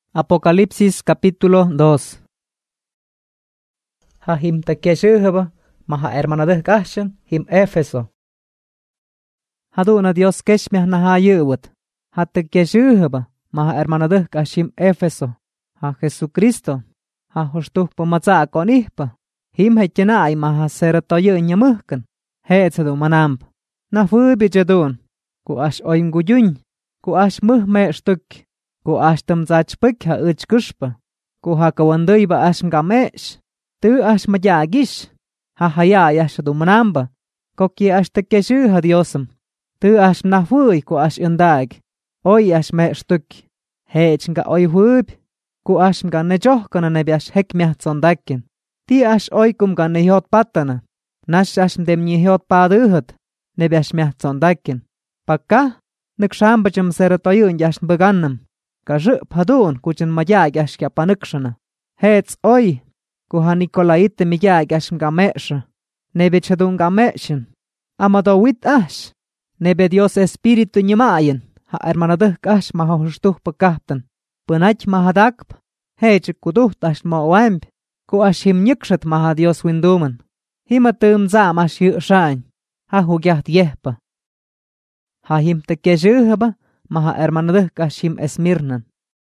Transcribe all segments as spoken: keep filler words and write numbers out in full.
Apocalipsis capítulo dos. Ha him tekeshyhaba, maha hermanadeh kashan, him Efeso. Haduna Dios keshmeh naha yewat. Ha tekeshyhaba, maha hermanadeh kashim Efeso. Ha Jesucristo. Ha hoshtuh pomatsa konihpa. Him hetjenai maha seratoyo nyamuhkan. Heetsadu manamp. Na fubijadun. Ku ash oim guyun. Ku ash muh me stuk. Ku ashtam zachpik ha uchkushpa. Ku ha kawandoy ba ashm gamesh. Tu ash majagish. Ha haya yashadu manamba. Koki ash tekeshu ha diosam. Tu ash nafuy ku ash undag. Oy ash me stuk. Hech nga oy hub. Ku ash nga nejoh kana nebi ash hekmiah zondakin. Ti ash oy kum ga nehiot patana. Nash ash dem nehiot paduhut. Nebi ash miah zondakin. Paka. Nikshambacham seratoyun yash beganam. Kajı padun kuchin mayag ash kya panukshana. Hets oy. Kuha Nikolaite miyag ash gamesha. Nebe chadun gameshin. Amado wit ash. Nebe Dios espiritu nyamayan. Ha hermanaduh ash maha hushtuh pakahtan. Punach mahadakp. Hech kuduh ash mawamp. Ku ash him nyikshat maha Dios winduman. Himatum zam ash yushain. Ha hugyat yehpa. Ha him tekeshyhaba. Maha hermanaduh kashim Esmirnan.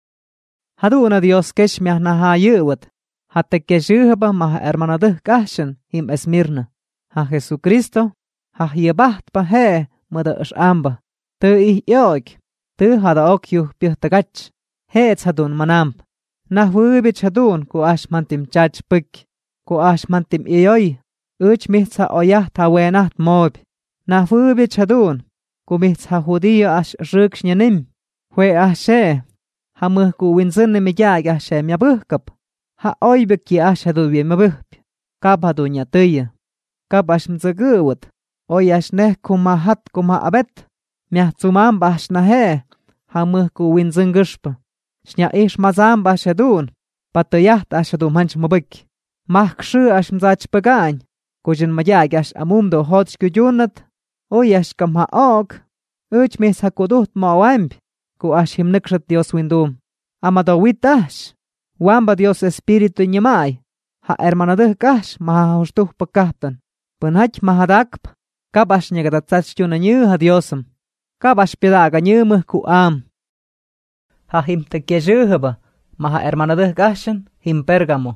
Haduna Dios keshmiah naha yewat. Ha tekeshyhaba maha hermanaduh kashan him Esmirna. Ha Jesucristo. Ha hiebaht pa he mada ash amba. Tu ih yoik. Tu hada ok yuh pih tagach. Heets hadun manamp. Nah wubich hadun ku ash mantim chach pik. Ku ash mantim iyoy. Uch mihtsa oyah ta wenaht mob. Nah wubich hadun. Kumits ha judío ash rukshняnim. Hue ashe. Ha muh ku winzunne miyag ashe miabuhkap. Ha oybeki ash hadu miabuhp. Kab hadu nyatuya. Kab ash mzaguwat. Oy ash neh kuma hat kuma abet. Miah tsumam bash nahe. Ha muh ku winzungushpa. Shnya ish mazam bash hadun. Patayaht ash hadu manch mabik. Mah kshu ash mzach pagany. Kujin mayag ash amumdo hodsh kujunat. Oy ash kam ha og. Uch mis ha kuduht ma wamp. Ku ash him nikshat Dios windum. Amado wit ash. Wamba Dios espiritu nyamay. Ha hermanaduh kash maha hushtuh pakahtan. Punhach mahadakp. Kab ash nyagadatsach tuna nyu ha Diosam. Kab ash pidaga nyu muh ku am. Ha him tekeshyhaba. Maha hermanaduh kashan him Pergamo.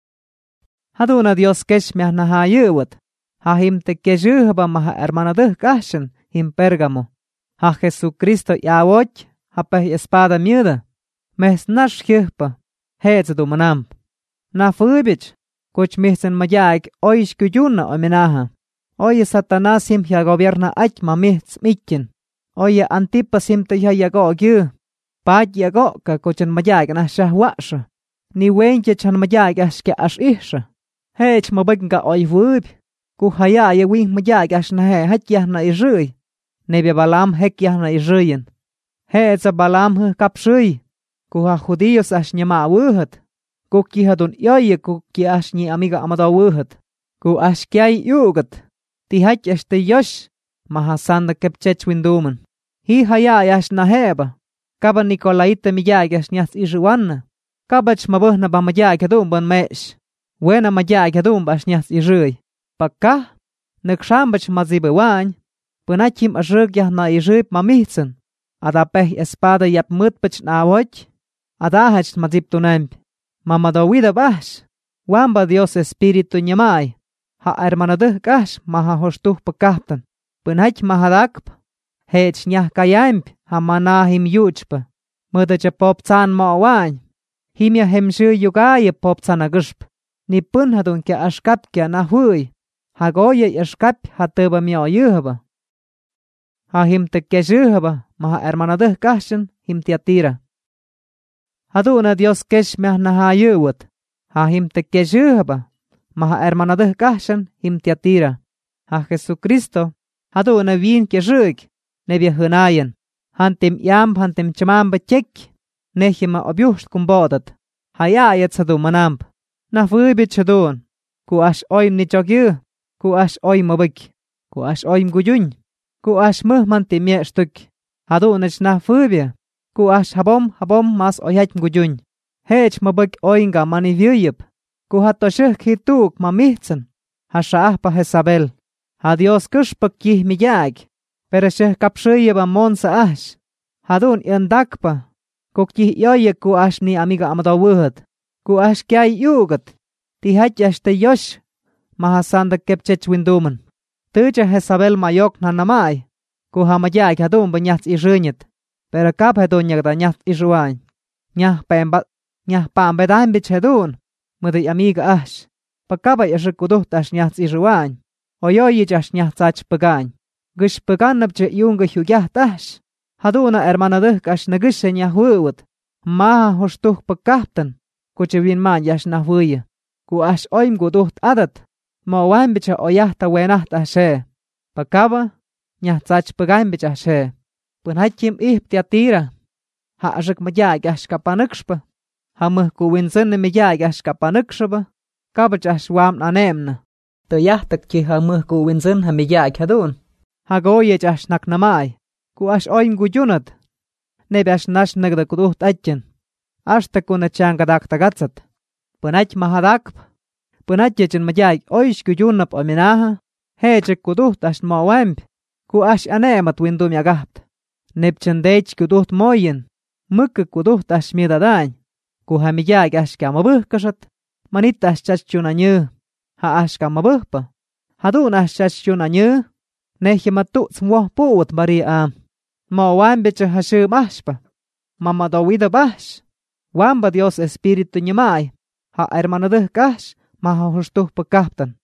Haduna Dios keshmiah naha yewat. Ha him tekeshyhaba maha hermanaduh kashan him Pergamo. Ha Jesucristo yawoch. Ha peh espada miuda. Mes nash hyhpa. Heets du manamp. Na fubich. Kuch mihsen mayag oish kuyuna ominaha. Oye Satanás him ya gobierna ach ma mihts mikin. Oye Antipas him te ya yago gyu. Pach yago ka kuchan mayag na shahwasha. Ni wenche chan mayag ashke ash isha. Hech mabag nga oy wub. Ku haya ye wing mayag ash na he hach yah na izhuy. Nebe Balam hek yah na izhuyen. Heetsa Balam hu kapshuy. Ku ha judíos ash nyama wuhat. Ku ki hadun yoye ku ki ash ni amiga amado wuhat. Ku ash kiay yugat. Ti hach ash te yosh. Maha sanda kepchech winduman. Hi haya ash na heba. Kaba Nikolaite miyag ash nyas izhuwanna. Kabach mabuhna ba mayag hadun ban mesh. Wena mayag hadun ba ash nyas izhuy. Paka. Nikshambach mazibe wany. Punachim ashug yah na izhub mamihtzen. Ada peh espada yap mutpach na awoch. Ada hach mazib tunamp. Mamadawida bash. Wamba Dios espiritu nyamay. Ha hermanaduh kash maha hoshtuh pakahtan. Punach mahadakp. Hech nyah kayamp. Ha manahim yuchpa. Mudacha poptsan ma wany. Himya hemshu yugaye poptsan agushp. Ni pun hadun ke ashkap ke na huy. Ha goye ashkap hateba mio yuhaba. Ha him tekeshyhaba. Maha hermanaduh kashan him Tiatira. Haduna Dios keshmiah naha yewat. Ha him tekeshyhaba. Maha hermanaduh kashan him Tiatira. Ha Jesucristo. Haduna vin keshyk. Nebya hunayan. Hantem yamp hantem chamamba chek. Nehima obyuht kumbodat. Hayayat sadu manamp. Na fubich hadun. Ku ash oym ni chogyu. Ku ash oym mabik. Ku ash oym guyun. Ku ash muh mantim ye stuk. Hadunach na fubia. Ku ash habom habom mas oyach guyun. Hech ma bek oinga mani viuyep. Ku hatto shih kituk ma mihtsen. Ha shaahpa Jezabel. Ha Dios kushpak yih miyag. Pero shih kapshuyeba monsa ash. Hadun yandakpa. Kuk yih yoye ku ash ni amiga amadawuhad. Ku ash kyay yugat. Ti hach ash te yosh. Mahasanda kepchech winduman. Tuja Jezabel mayok na namay. Ku hamayag hadun banyats ishunyat. Pero kap hadun nyagda nyats ishuany. Nyah pemba. Nyah pambedain bich hadun. Mudi amiga ash. Pakabay ash kuduht ash nyats ishuany. Oyoyich ash nyatsach pagany. Gish paganab che yunga hyugyat ash. Haduna hermanaduk ash nagishe nyahuwat. Maha hoshtuh pakaptan. Kuche win man yash nahuya. Ku ash oim kuduht adat. Ma wain bicha oyahta wenaht ashe. Pakaba. Nyatsach pagany bich ashe. Punhakim ih ptiatira. Ha ashik mayag ash kapanukshpa. Hamuh ku winsin miyag ash kapanukshaba. Kabach ash wam nanemna. To yahtak ki hamuh ku winsin hamiyag hadun. Hagoyech ash naknamay. Ku ash oim guyunat. Nebe ash nash nagda kuduht atjen. Ashta kuna changadak tagatsat. Punach mahadakp. Punach yechen mayag oish guyunap ominaha. Hechek kuduht ash mawamp. Ku ash anemat windum yagapt. Nebchen dech kuduht moyen. Mukk kuduht ash midadañ. Ku hamiyag ash kamabuhkashat. Manit ash chachunanyu. Ha ash kamabuhpa. Hadun ash chachunanyu. Nehi matuts mwah puwat bari am. Ma wan beche hashum ashpa. Mama dawida bash. Wamba Dios espiritu nyamay. Ha hermanaduh kash. Maha hushtuh pakaptan.